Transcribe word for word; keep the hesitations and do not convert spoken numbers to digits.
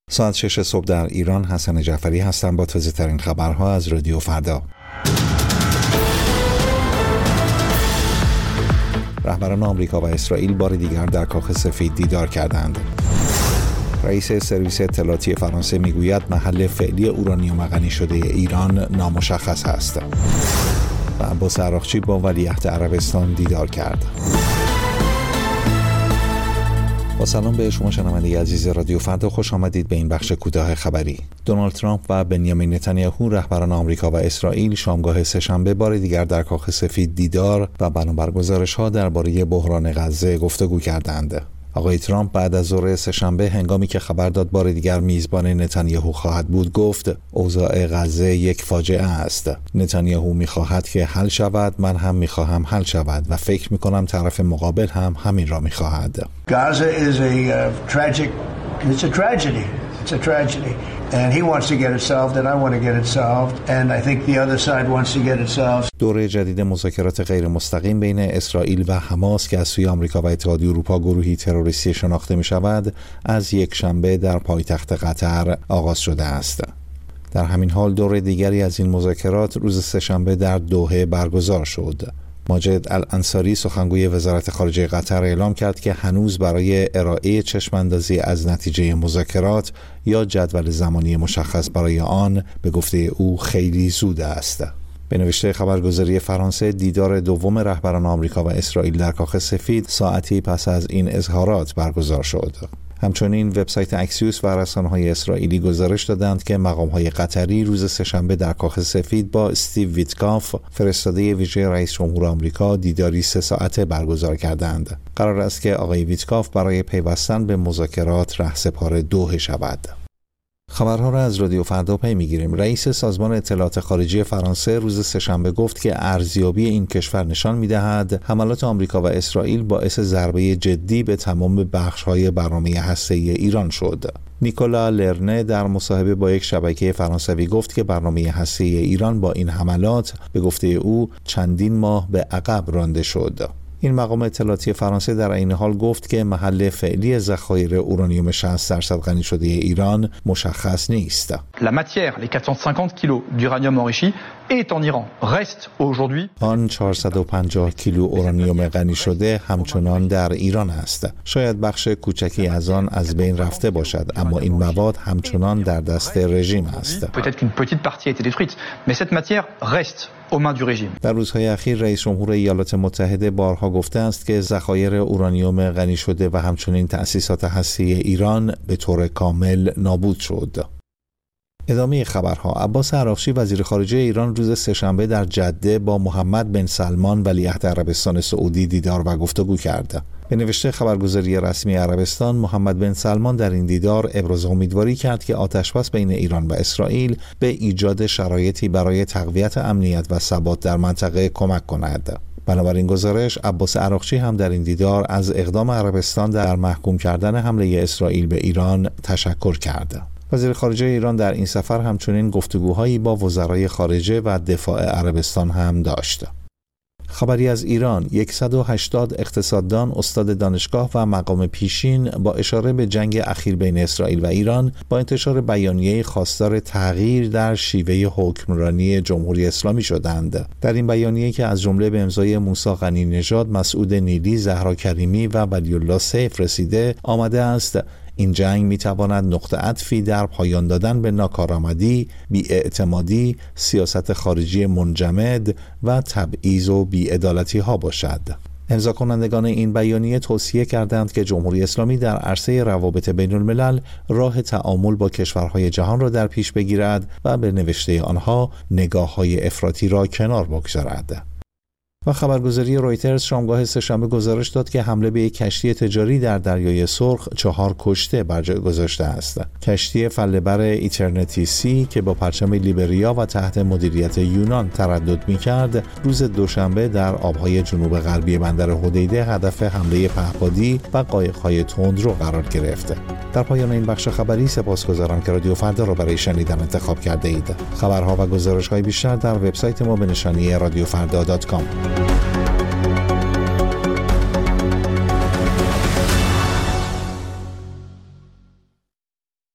ساعت شش صبح در ایران. حسن جعفری هستم با تازه ترین خبرها از رادیو فردا. رهبران آمریکا و اسرائیل بار دیگر در کاخ سفید دیدار کردند. رئیس سرویس اطلاعاتی فرانسه میگوید محل فعلی اورانیوم غنی شده ایران نامشخص است. و عباس عراقچی با ولیعهد عربستان دیدار کرد. با سلام به شما شنونده عزیز رادیو فردا، خوش آمدید به این بخش کوتاه خبری. دونالد ترامپ و بنیامین نتانیاهو رهبران آمریکا و اسرائیل شامگاه سه‌شنبه بار دیگر در کاخ سفید دیدار و بنابر گزارش‌ها درباره بحران غزه گفتگو کردند. آقای ترامپ بعد از ظهر سه‌شنبه هنگامی که خبر داد بار دیگر میزبان نتانیاهو خواهد بود گفت اوضاع غزه یک فاجعه است. نتانیاهو میخواهد که حل شود، من هم میخواهم حل شود و فکر میکنم طرف مقابل هم همین را میخواهد. Gaza is a uh, tragic it's a tragedy. It's a tragedy. And he wants to get it solved and I want to get it solved and I think the other side wants to get it solved. دوره جدید مذاکرات غیر مستقیم بین اسرائیل و حماس که از سوی آمریکا و اتحادیه اروپا گروهی تروریستی شناخته می شود از یک شنبه در پایتخت قطر آغاز شده است. در همین حال دوره دیگری از این مذاکرات روز سه‌شنبه در دوحه برگزار شد. ماجد الانصاری سخنگوی وزارت خارجه قطر اعلام کرد که هنوز برای ارائه چشم‌اندازی از نتیجه مذاکرات یا جدول زمانی مشخص برای آن به گفته او خیلی زود است. به نوشته خبرگزاری فرانسه دیدار دوم رهبران آمریکا و اسرائیل در کاخ سفید ساعتی پس از این اظهارات برگزار شد. همچنین وبسایت اکسیوس و رسانه‌های اسرائیلی گزارش دادند که مقام‌های قطری روز سه‌شنبه در کاخ سفید با استیو ویتکاف فرستاده ویژه رئیس جمهور آمریکا دیداری سه ساعته برگزار کردند. قرار است که آقای ویتکاف برای پیوستن به مذاکرات رهسپار دوحه شود. خبرها را از رادیو فردا پی می‌گیریم. رئیس سازمان اطلاعات خارجی فرانسه روز سه‌شنبه گفت که ارزیابی این کشور نشان می‌دهد حملات آمریکا و اسرائیل باعث ضربه جدی به تمام بخش‌های برنامه هسته‌ای ایران شد. نیکولا لرنه در مصاحبه با یک شبکه فرانسوی گفت که برنامه هسته‌ای ایران با این حملات به گفته او چندین ماه به عقب رانده شد. این مقام اطلاعاتی فرانسه در این حال گفت که محل فعلی ذخایر اورانیوم شصت درصد غنی شده ایران مشخص نیست. La matière, les quatre cent cinquante kilos d'uranium enrichi est en Iran. Reste aujourd'hui. آن چهارصد و پنجاه کیلو اورانیوم غنی شده همچنان در ایران است. شاید بخش کوچکی از آن از بین رفته باشد، اما این مواد همچنان در دست رژیم است. Peut-être qu'une petite partie a été détruite, mais cette matière reste aux mains du régime. در روزهای اخیر رئیس جمهور ایالات متحده بارها گفته است که ذخایر اورانیوم غنی شده و همچنین تأسیسات هسته‌ای ایران به طور کامل نابود شد. ادامه خبرها. عباس عراقچی وزیر خارجه ایران روز سه‌شنبه در جده با محمد بن سلمان ولیعهد عربستان سعودی دیدار و گفتگو کرد. به نوشته خبرگزاری رسمی عربستان، محمد بن سلمان در این دیدار ابراز امیدواری کرد که آتشبس بین ایران و اسرائیل به ایجاد شرایطی برای تقویت امنیت و ثبات در منطقه کمک کند. بنابراین گزارش عباس عراقچی هم در این دیدار از اقدام عربستان در محکوم کردن حمله اسرائیل به ایران تشکر کرد. وزیر خارجه ایران در این سفر همچنین گفتگوهایی با وزرای خارجه و دفاع عربستان هم داشت. خبری از ایران. صد و هشتاد اقتصاددان، استاد دانشگاه و مقام پیشین با اشاره به جنگ اخیر بین اسرائیل و ایران با انتشار بیانیه خواستار تغییر در شیوه حکمرانی جمهوری اسلامی شدند. در این بیانیه که از جمله به امضای موسی غنی نژاد، مسعود نیلی، زهرا کریمی و ولی الله سیف رسیده آمده است این جنگ میتواند نقطه عطفی در پایان دادن به ناکارآمدی، بی‌اعتمادی، سیاست خارجی منجمد و تبعیض و بی‌عدالتی ها باشد. امضا کنندگان این بیانیه توصیه کردند که جمهوری اسلامی در عرصه روابط بین الملل راه تعامل با کشورهای جهان را در پیش بگیرد و به نوشته آنها نگاه‌های افراطی را کنار بگذارد. و خبرگزاری رویترز شامگاه سه‌شنبه گزارش داد که حمله به یک کشتی تجاری در دریای سرخ چهار کشته بر جای گذاشته است. کشتی فله‌بر ایترنتی سی که با پرچم لیبریا و تحت مدیریت یونان تردد می‌کرد، روز دوشنبه در آب‌های جنوب غربی بندر حدیده هدف حمله پهپادی و قایق‌های تندرو قرار گرفت. در پایان این بخش خبری سپاسگزارم که رادیو فردا را برای شنیدن انتخاب کرده اید. خبرها و گزارش‌های بیشتر در وبسایت ما به نشانی رادیو فردا دات کام.